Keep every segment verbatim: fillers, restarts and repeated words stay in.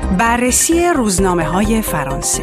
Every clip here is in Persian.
بررسی روزنامه‌های فرانسه.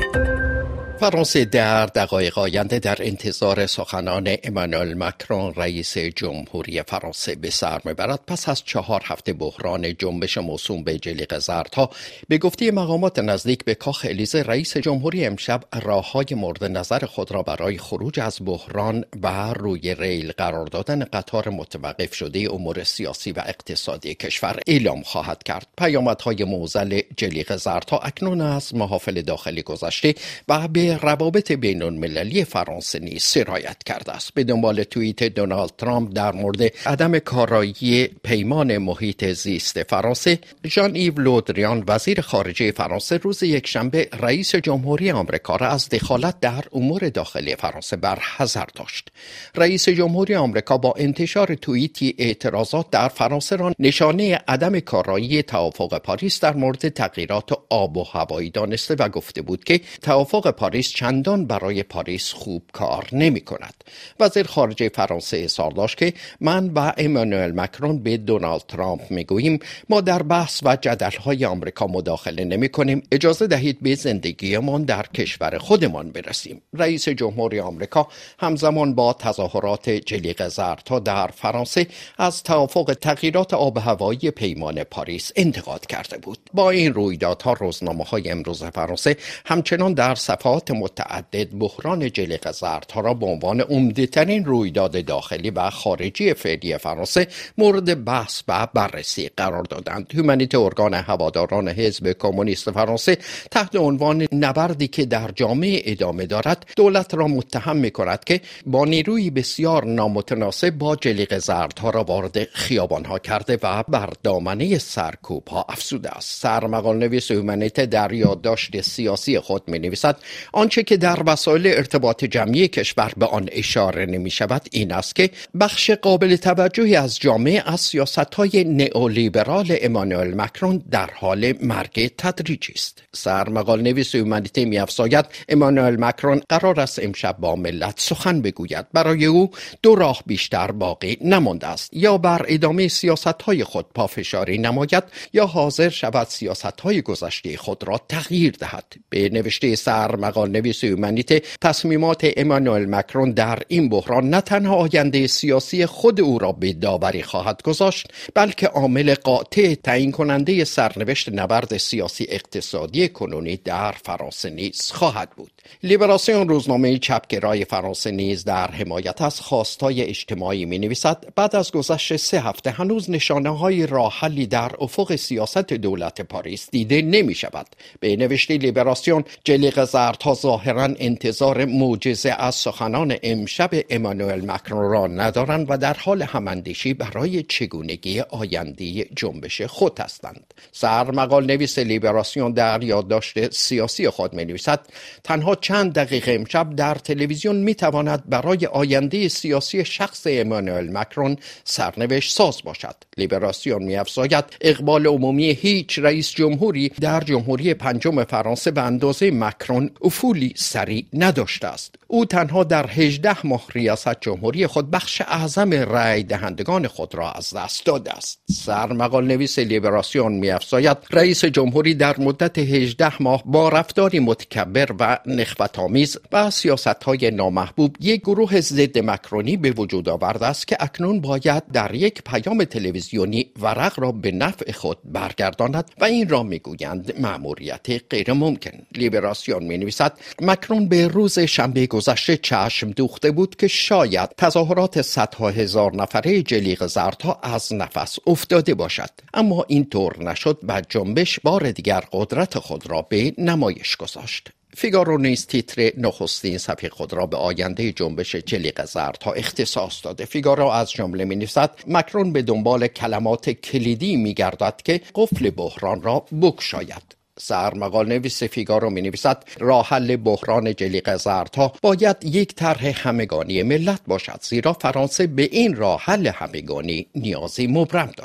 فرانسه در دقایق آینده در انتظار سخنان امانوئل مکرون رئیس جمهوری فرانسه به سر میبرد. پس از چهار هفته بحران جنبش موسوم به جلیقه زردها، به گفته مقامات نزدیک به کاخ الیزه، رئیس جمهوری امشب راههای مورد نظر خود را برای خروج از بحران و روی ریل قرار دادن قطار متوقف شده امور سیاسی و اقتصادی کشور اعلام خواهد کرد. پیامدهای معضل جلیقه زردها اکنون از محافل داخلی گذشته و به روابط بین المللی فرانسه نیز سرایت کرده است. به دنبال توییت دونالد ترامپ در مورد عدم کارایی پیمان محیط زیست فرانسه، ژان ایو لودریان وزیر خارجه فرانسه روز یکشنبه رئیس جمهوری آمریکا را از دخالت در امور داخلی فرانسه برحذر داشت. رئیس جمهوری آمریکا با انتشار توییتی اعتراضات در فرانسه را نشانه عدم کارایی توافق پاریس در مورد تغییرات آب و هوایی دانسته و گفته بود که توافق پاریس چندان برای پاریس خوب کار نمی کند. وزیر خارجه فرانسه اظهار داشت که من و امانوئل مکرون به دونالد ترامپ می گوییم ما در بحث و جدل‌های آمریکا مداخله نمی کنیم. اجازه دهید به زندگیمان در کشور خودمان برسیم. رئیس جمهوری آمریکا همزمان با تظاهرات جلیقه زردها در فرانسه از توافق تغییرات آب و هوایی پیمان پاریس انتقاد کرده بود. با این رویدادها روزنامه‌های امروز فرانسه همچنان در صفحات متعدد بحران جلیقه زردها را به عنوان عمده‌ترین رویداد داخلی و خارجی فعلی فرانسه مورد بحث و بررسی قرار دادند. هومانیته، ارگان هواداران حزب کمونیست فرانسه، تحت عنوان نبردی که در جامعه ادامه دارد، دولت را متهم می‌کند که با نیروی بسیار نامتناسب با جلیقه زردها را وارد خیابان‌ها کرده و بر دامنه سرکوب‌ها افزوده است. سرمقال نویس هومانیته در یادداشت سیاسی خود می‌نویسد آنچه که در وسایل ارتباط جمعی کشور به آن اشاره نمی شود این است که بخش قابل توجهی از جامعه از سیاست‌های نئولیبرال امانوئل مکرون در حال مرگ تدریجی است. سرمقال نویس هومانیته می‌افزاید امانوئل مکرون قرار است امشب با ملت سخن بگوید. برای او دو راه بیشتر باقی نمانده است: یا بر ادامه سیاست‌های خود پافشاری نماید یا حاضر شود سیاست‌های گذشته خود را تغییر دهد. به نوشته سرمقال نویس هومانیته، تصمیمات امانوئل مکرون در این بحران نه تنها آینده سیاسی خود او را به داوری خواهد گذاشت، بلکه عامل قاطع تعیین کننده سرنوشت نبرد سیاسی اقتصادی کنونی در فرانسه نیز خواهد بود. لیبراسیون، روزنامه چپگرای فرانسه، نیز در حمایت از خواستهای اجتماعی می‌نویسد بعد از گذشت سه هفته هنوز نشانه‌های راه حلی در افق سیاست دولت پاریس دیده نمی‌شود. به نوشته لیبراسیون، جلیقه زردها ظاهراً انتظار معجزه از سخنان امشب امانوئل مکرون را ندارند و در حال هماندیشی برای چگونگی آینده جنبش خود هستند. سرمقال نویس لیبراسیون در یادداشت سیاسی خود می‌نویسد تنها چند دقیقه امشب در تلویزیون می‌تواند برای آینده سیاسی شخص امانوئل مکرون سرنوشت ساز باشد. لیبراسیون می‌افزاید اقبال عمومی هیچ رئیس جمهوری در جمهوری پنجم فرانسه به اندازه مکرون افولی سریع نداشته است. او تنها در هجده ماه ریاست جمهوری خود بخش اعظم رأی دهندگان خود را از دست داده است. سرمقال نویس لیبراسیون می‌افزاید رئیس جمهوری در مدت هجده ماه با رفتاری متکبر و نخوت‌آمیز و سیاست‌های نامحبوب یک گروه ضد مکرونی به وجود آورده است که اکنون باید در یک پیام تلویزیونی ورق را به نفع خود برگرداند و این را می‌گویند مأموریت غیر ممکن. لیبراسیون می‌نویسد مکرون به روز شنبه گذشته چشم دوخته بود که شاید تظاهرات صدها هزار نفره جلیقه زردها از نفس افتاده باشد، اما این طور نشد و جنبش بار دیگر قدرت خود را به نمایش گذاشت. فیگارو نیز تیتر نخستین صفحه خود را به آینده جنبش جلیقه زردها اختصاص داده. فیگارو از جمله می‌نویسد مکرون به دنبال کلمات کلیدی می‌گردد که قفل بحران را بگشاید. سرمقال نویس فیگارو می‌نویسد راه حل بحران جلیقه زردها باید یک طرح همگانی ملت باشد، زیرا فرانسه به این راه حل همگانی نیازی مبرم دارد.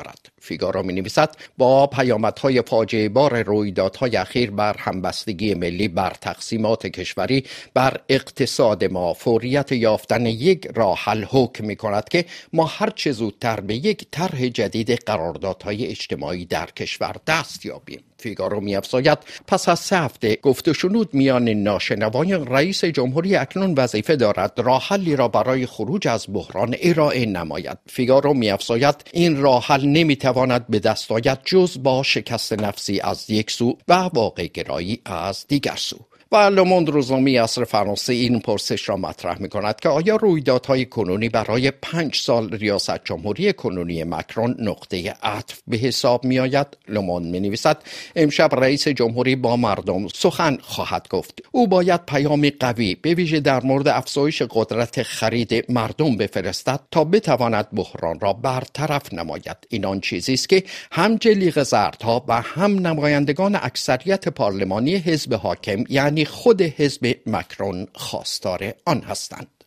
فیگارو می‌نویسد با پیامدهای فاجعه بار رویدادهای اخیر بر همبستگی ملی، بر تقسیمات کشوری، بر اقتصاد ما، فوریت یافتن یک راه حل حکم می‌کند که ما هر چه زودتر به یک طرح جدید قراردادهای اجتماعی در کشور دست یابیم. فیگارو می‌افزاید پس از سه هفته گفت و شنود میان ناشنوایان، رئیس جمهوری اکنون وظیفه دارد راه حلی را برای خروج از بحران ارائه نماید. فیگارو می‌افزاید این راه حل نمی‌تواند به دست آید جز با شکست نفسی از یک سو و واقع گرایی از دیگر سو. و لوموند روزنامه عصر فرانسه این پرسش را مطرح می‌کند که آیا رویدادهای کنونی برای پنج سال ریاست جمهوری کنونی مکرون نقطه عطف به حساب می‌آید؟ لوموند می‌نویسد امشب رئیس جمهوری با مردم سخن خواهد گفت. او باید پیامی قوی به ویژه در مورد افزایش قدرت خرید مردم بفرستد تا بتواند بحران را برطرف نماید. این آن چیزی است که هم جلیقه زردها و هم نمایندگان اکثریت پارلمانی حزب حاکم یعنی خود حزب مکرون خواستار آن هستند.